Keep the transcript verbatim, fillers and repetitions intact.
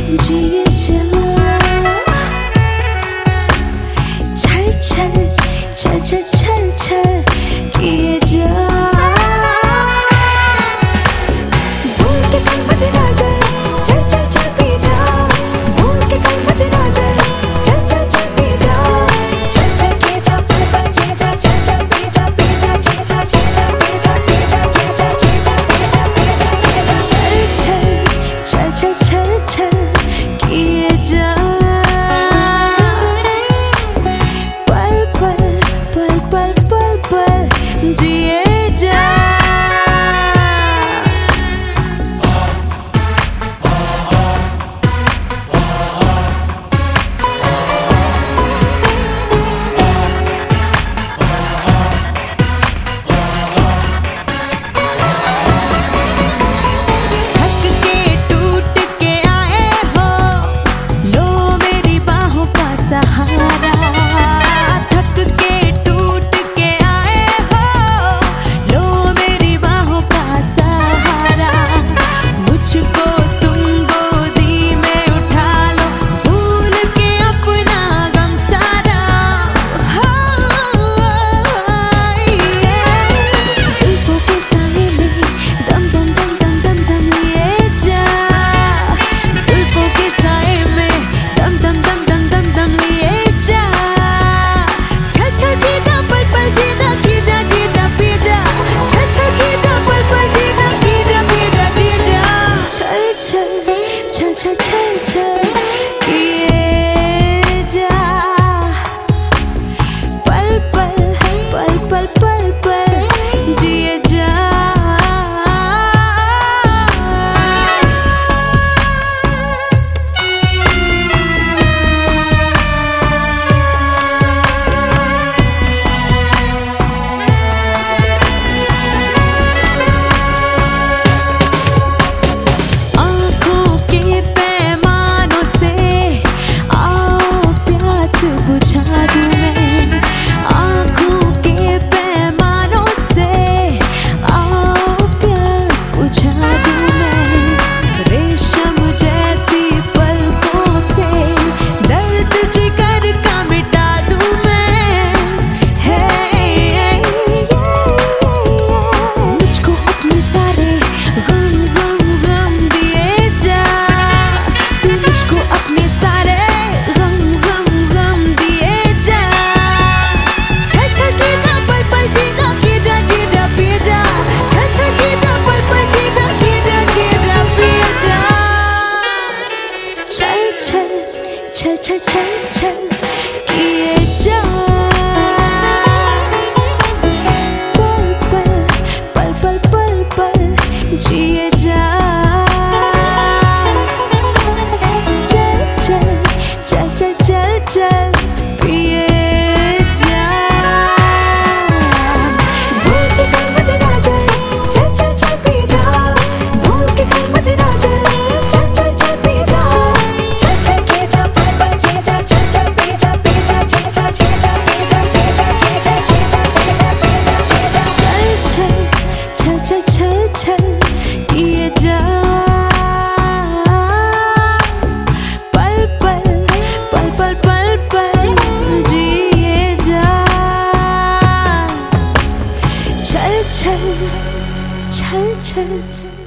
जिए जा, छल छल छल छल छल छल किए जा। भूल के कल मत ना जाए, चल चल चल पी जा। भूल के कल मत ना जाए, चल चल चल पी जा। चल चल के जा, पल पल जी जा, चल चल पी जा, पी जा जी जा, जी जा पी जा, पी जा जी जा, जी जा पी जा, पी जा जी जा। चल चल चल चल चल किए जा, पल पल पल पल पल पल जिए जा। चल चल चल चल किए जा, पल पल पल पल पल पल जिए जा। चल चल चल चल किए जा, पल पल पल पल पल पल जिए जा। चल चल चल चल चल चल पिए जा। भूल के कल मत ना जाए, चल चल चल पी जा। भूल के कल मत ना जाए, चल चल चल पी जा। चल चल के जा, पल पल जी जा, चल चल पी जा, पी जा जी जा, जी जा पी जा, पी जा जी जा, जी जा पी जा, पी जा जी जा। चल चल चल चल चल किए जा, पल पल पल पल पल पल जिए जा। चल चल चल चल